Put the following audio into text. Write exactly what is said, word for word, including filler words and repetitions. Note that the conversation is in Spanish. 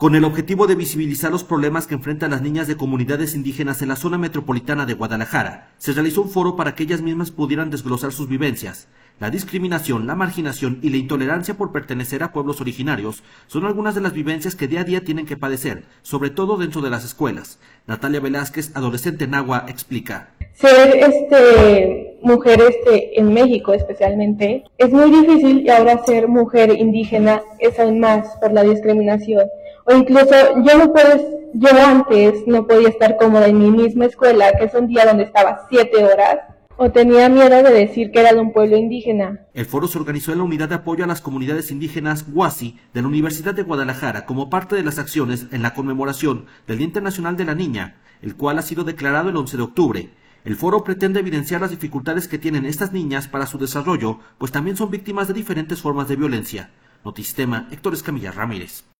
Con el objetivo de visibilizar los problemas que enfrentan las niñas de comunidades indígenas en la zona metropolitana de Guadalajara, se realizó un foro para que ellas mismas pudieran desglosar sus vivencias. La discriminación, la marginación y la intolerancia por pertenecer a pueblos originarios son algunas de las vivencias que día a día tienen que padecer, sobre todo dentro de las escuelas. Natalia Velázquez, adolescente nahua, explica. Ser este, mujer este, en México especialmente es muy difícil, y ahora ser mujer indígena es aún más por la discriminación. O incluso yo no puedo, yo antes no podía estar cómoda en mi misma escuela, que es un día donde estaba siete horas, o tenía miedo de decir que era de un pueblo indígena. El foro se organizó en la Unidad de Apoyo a las Comunidades Indígenas UASI de la Universidad de Guadalajara como parte de las acciones en la conmemoración del Día Internacional de la Niña, el cual ha sido declarado el once de octubre. El foro pretende evidenciar las dificultades que tienen estas niñas para su desarrollo, pues también son víctimas de diferentes formas de violencia. Notisistema, Héctor Escamilla Ramírez.